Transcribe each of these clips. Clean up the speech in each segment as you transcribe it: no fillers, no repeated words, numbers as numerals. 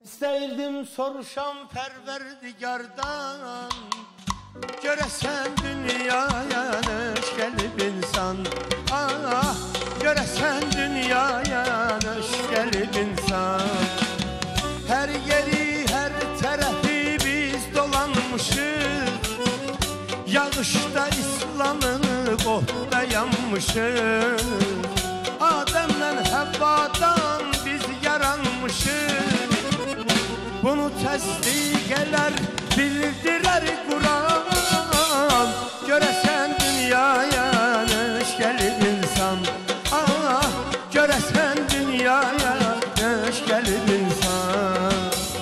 İsteyirdim soruşam Perverdigardan, göresen dünyaya neş gelip insan. Ah, göresen dünyaya neş gelip insan. Her yeri her tarafı biz dolanmışız, yağışta ıslanıp otda yanmışız. Adem'den Havvadan biz yaranmışız. Bunu təsdiqələr, bildirər Quran. Görəsən dünyaya neş gəlib insan. Ah, görəsən dünyaya neş gəlib insan.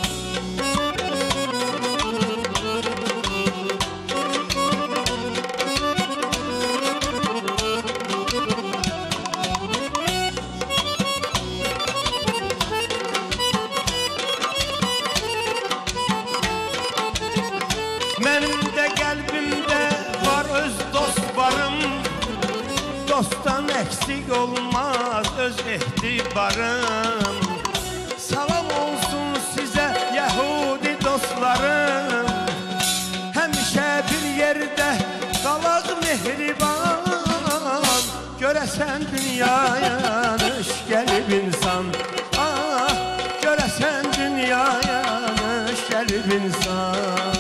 Mənim də qəlbimdə var öz dostlarım, dostdan eksik olmaz öz ehtibarım. Salam olsun sizə Yahudi dostlarım, həmişə bir yerdə qalaq mehriban. Görəsən dünyaya neş gəlib insan. Ah, görəsən dünyaya neş gəlib insan.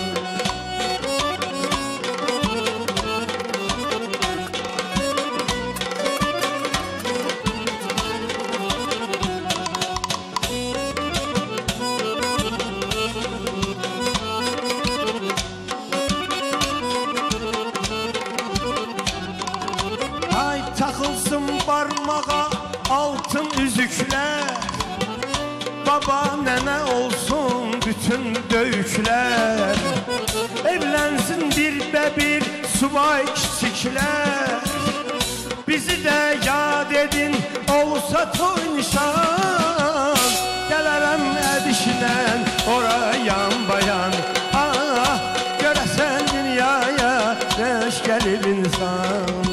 Takılsın parmağa altın üzükler, baba nene olsun bütün döyükler. Evlensin bir be bir subay kiçikler, bizi de yad edin olsa toy nişan. Gələrəm edişdən orayan bayan. Ah, görəsən dünyaya neş gəlib insan.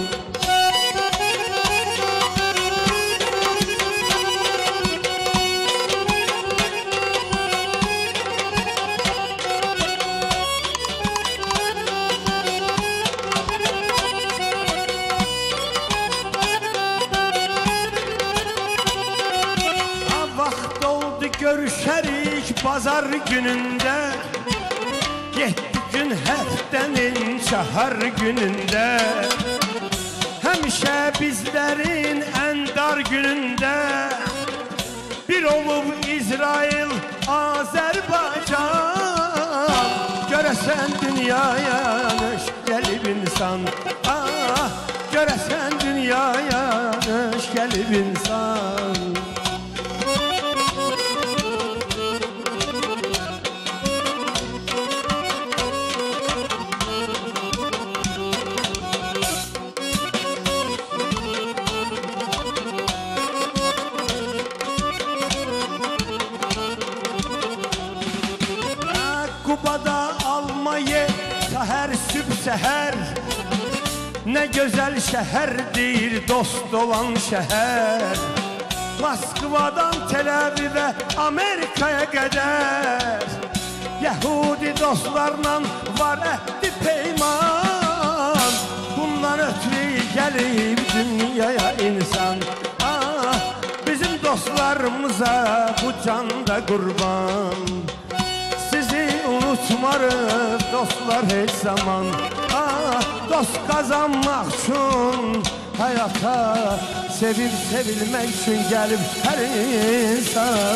Görüşerik pazar gününde, 7 gün haftanın çahar gününde. Həmişə bizlerin en dar gününde, bir olup İsrail, Azerbaycan. Görəsən dünyaya neş gəlib insan. Ah, görəsən dünyaya neş gəlib insan. Kubada almayı seher süb seher, ne güzel şehirdir dost olan şehir. Moskvadan Tel Aviv'e Amerika'ya kadar, Yahudi dostlarla var ehdi peyman. Bundan ötürü gelip dünyaya insan. Ah, bizim dostlarımıza bu canda kurban. Unutmarız dostlar hiç zaman. Ah, dost kazanmak için hayata, sevip sevilmek için gelip her insan.